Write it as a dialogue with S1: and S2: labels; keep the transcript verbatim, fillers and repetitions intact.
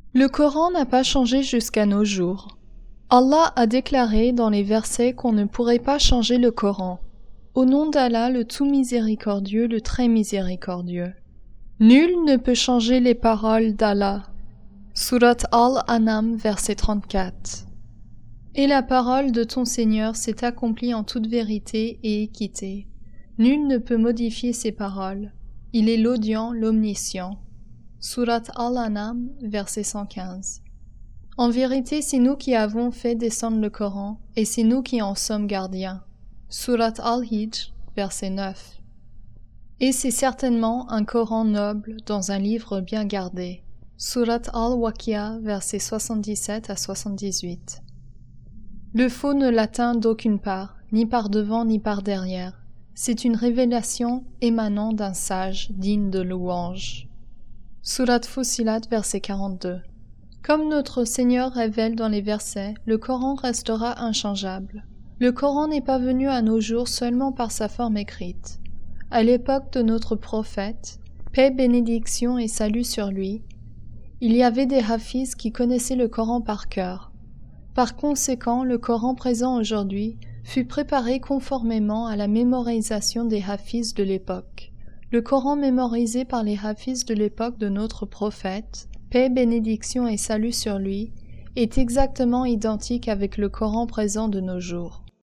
S1: Le Coran n'a pas changé jusqu'à nos jours. Allah a déclaré dans les versets qu'on ne pourrait pas changer le Coran. Au nom d'Allah, le tout miséricordieux, le très miséricordieux. Nul ne peut changer les paroles d'Allah. Surat Al-An'am, verset trente-quatre. Et la parole de ton Seigneur s'est accomplie en toute vérité et équité. Nul ne peut modifier ses paroles. Il est l'audient, l'omniscient. Surat Al-An'am, verset cent quinze. En vérité, c'est nous qui avons fait descendre le Coran, et c'est nous qui en sommes gardiens. Surat Al-Hijr, verset neuf. Et c'est certainement un Coran noble dans un livre bien gardé. Surat Al-Waqi'a, verset soixante-dix-sept à soixante-dix-huit. Le faux ne l'atteint d'aucune part, ni par devant ni par derrière. C'est une révélation émanant d'un sage digne de louange. Surat Fussilat, verset quarante-deux. Comme notre Seigneur révèle dans les versets, le Coran restera inchangeable. Le Coran n'est pas venu à nos jours seulement par sa forme écrite. À l'époque de notre prophète, paix, bénédiction et salut sur lui, il y avait des hafiz qui connaissaient le Coran par cœur. Par conséquent, le Coran présent aujourd'hui fut préparé conformément à la mémorisation des hafiz de l'époque. Le Coran mémorisé par les hafiz de l'époque de notre prophète, paix, bénédiction et salut sur lui, est exactement identique avec le Coran présent de nos jours.